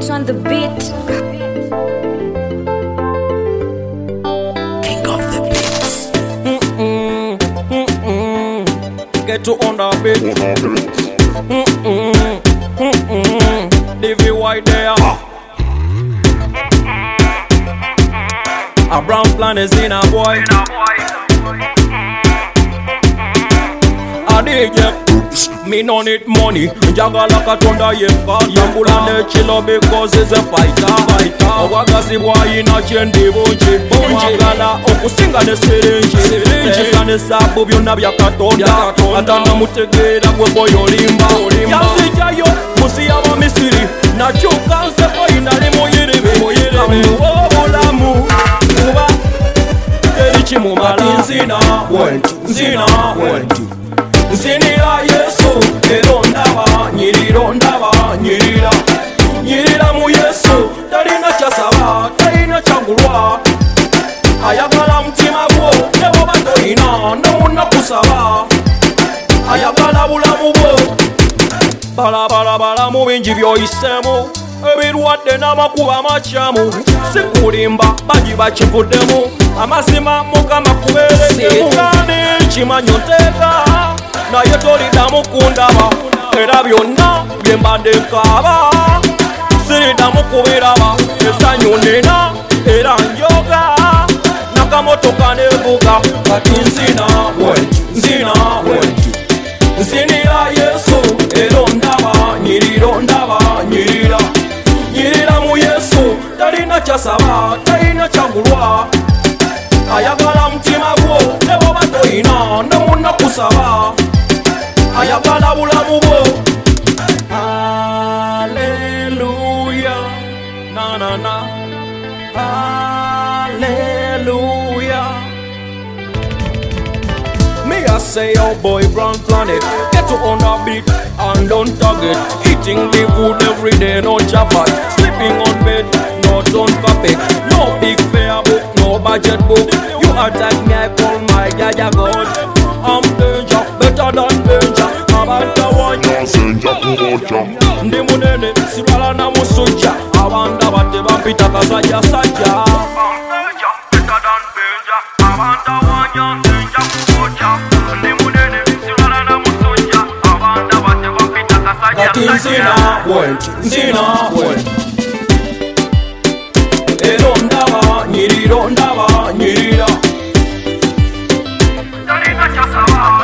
Max on the beat. King of the beats. Get to on the beat. DV White there. A brown plan is in a boy. A DJ. Me no need money. Jaga like a thunder yeka. Yambula ne chilo because it's a fighter. Wagazi boy in a chain debonji. Wagala okusinga ne syringe. Lesa ne sabu byonna byakatonda. Atana mutegeera gwe boy olimba. Yanzijayo musi y'Abamisiri. Nakyuka nseko inali muyiribe. Obulamu kuba teri kimumala. Nzina wentu nzinira Yesu ero ndaba nyirira mu Yesu talina kyasaba talina kyagulwa ayagala mutima gwo ne bwoba toyina nomunakusaba ayagala bulamu bwo balamu bingi byoyisemu ebirwadde n'amakuba amakyamu sikulimba baji bakivuddemu amazima Mukama kubeeredde mugane kimanyi onteeka naye toliddamu kundaba era byonna bye mbadde nkaaba siriddamu kubiraba essanyu nina era njoga nakamotoka nevuga kati nzina wentu nzinira Yesu era ondaba nyirira mu Yesu talina kyasaba talina kyagulwa ayagala mutima gwo ne bwoba toyina nomunakusaba ayagala bulamu bwo. Hallelujah, na hallelujah. Me I say oh boy brown planet, get to on the beat and don't target. Eating the food every day, no chapati. Sleeping on bed, not on carpet. No big fair book, no budget book. You attack me, I call my Jaja God. I'm danger, better than danger. Abanda wanya ndi munene sibala na musujja abanda bate bampita kasajja sajja. Better than danger. Abanda wanya danger kukocha. Ndi munene sibala na musujja abanda bate bampita kasajja sajja. Nzina wentu ero ndaba nyirira talina kyasaba